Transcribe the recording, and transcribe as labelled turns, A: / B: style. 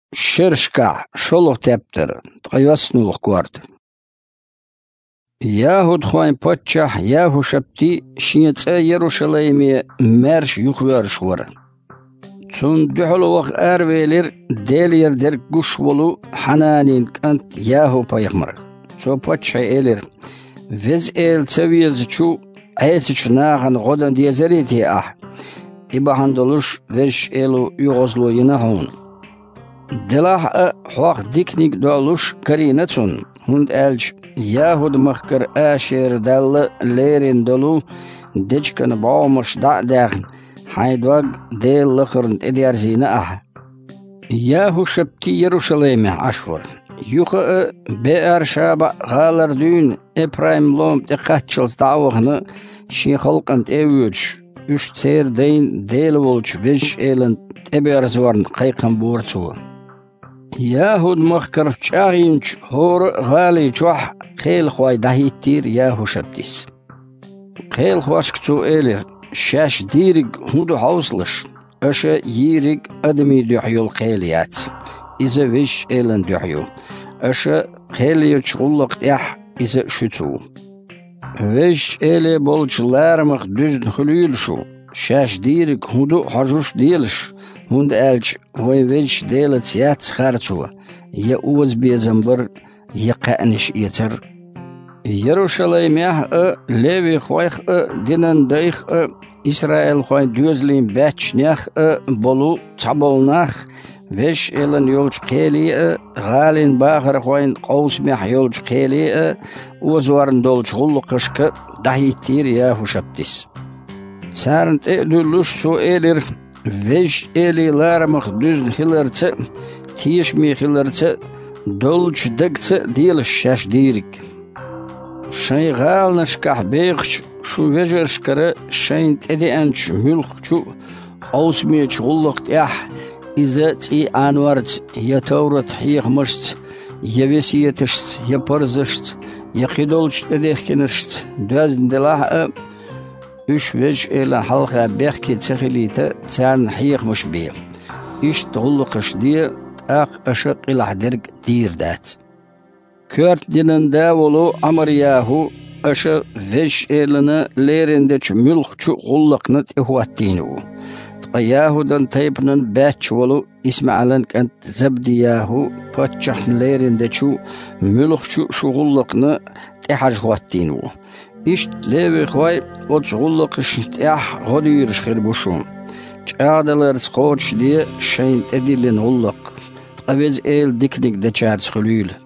A: Шершка, шолох тептер, тайваснулох кварт. Яхуд хуайн потчах, яху шапти, шинец Иерушалайме мерш юхвершвар. Цун духлуах арвелер, делер дер гушволу, хананин кант яху паяхмар. Цо потча элер, вез цавиз чу, айсич нахан годан диазарити ах. Ибахандолуш веш элу югозлу янахун. دلاح حواق ديكنيك دولوش كرينتون هند ألج ياهود مخكر آشير دل ليرين دولو ديجكن باومش داغن حيدواق ديل لخرن اديار زينة أح ياهو شبتي يروشليم عشفر يوخ بئر شابا غالر دون إبراهيم لوم تقاتشلز دعوغن شي خلقنت ايوش üç ser deyin değil olç beş elin teber zvarn qayqan borçu. Yahud mahkar çağinç hor gali çoh qel xoy dahittir yahu şaptis. Qel xoşqçu elir şaş dirig hudu hauslış. Aşa yirig admi duhyul qeliyat. İze veş elin duhyu. Aşa qeliy çullaq yah ize şutu. Veş ele bolçlarmıq düz xulül şu. Şaş dirig hudu hajuş değiliş. Hund elç voy veş delet yat xarçu. Ya uz bezambır ya qaniş yeter. Yeruşalayim yah levi xoyx dinan dayx İsrail xoy düzlin beçnях bolu çabolnaq veş elin yolç qeli galin baxır xoyn qawsmah yolç qeli uzvarın dolç hulqışqı dahittir ya huşaptis. Sarnt eluluş su elir veş elilarmıq düz hilerçı tiyişmi hilerçı dolç dıgçı dil şaş dirik. Şay galnışqah beğç şu vejerşkarı şayn edienç mülqçu qawsmiç hulq yah إذا تي أنورت يا تورت حيخ مشت يا وسيتشت يا برزشت يا خدولش تدخنشت دوازن دلاح إش وجه إلى حلقة بيحكي تخليته تان حيخ مش بيه إش تغلقش دي أق أشق إلى حدرق دير دات كورت دينن داولو أمر ياهو أشق وجه إلنا ليرندش ملخشو غلقنت إهواتينو ياهودن تيبنن باتشولو إسماعيلن كانت زبدي ياهو باتشحن ليرين دچو ملخشو شغلقنا تحج خواتينو إشت ليوي خواي وتشغلقش تح غديرش خير بوشوم جادلر سقوش دي شين تديلن غلق تقويز إيل ديكنيك دچارس خليل